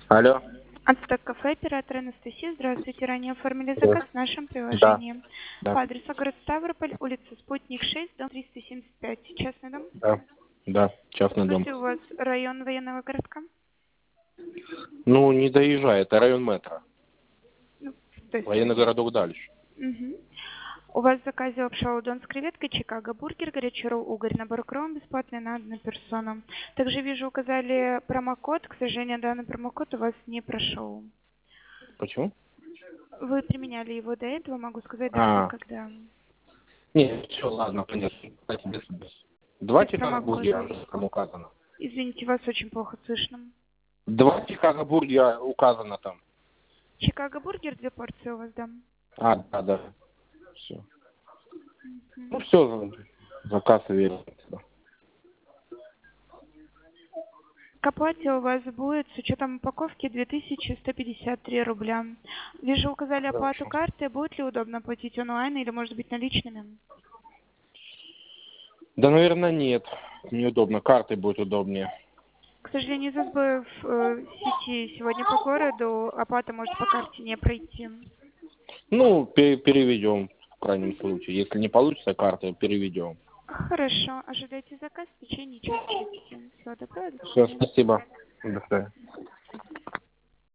Алло. Ацтек кафе, оператор Анастасия. Здравствуйте. Ранее оформили заказ Да. в нашем Да. приложении. Да. По адресу город Ставрополь, улица Спутник 6, дом 375. Частный дом? Да. Да. Частный дом. Подскажите, у вас район военного городка? Ну, не доезжай, это район метро. Ну, то есть Военный район. городок дальше. Мгм. У вас в заказе лапша удон с креветкой, Чикаго бургер, горячий ролл, угорь, набор кром бесплатный на одну персону. Также вижу, указали промокод. К сожалению, данный промокод у вас не прошел. Почему? Вы применяли его до этого, могу сказать, дата, А, когда нет, все, ладно, понятно. Кстати, без. без Два Чикаго бургера промокода. уже там указано. Извините, вас очень плохо слышно. Два Чикаго бургера указано там. Чикаго бургер, 2 порции у вас, да? А, да, да. Все. Ну, Мгм. все, заказ верен. К оплате у вас будет с учетом упаковки 2153 рубля. Вижу, указали оплату Хорошо. карты. Будет ли удобно платить онлайн или, может быть, наличными? Да, наверное, нет. Неудобно. Картой будет удобнее. К сожалению, из-за сбоев сети сегодня по городу оплата может по карте не пройти. Ну, переведем в крайнем случае. Если не получится картой, переведем. Хорошо. Ожидайте заказ в течение часа 30. Всего доброго. До Все, свидания. спасибо. До свидания.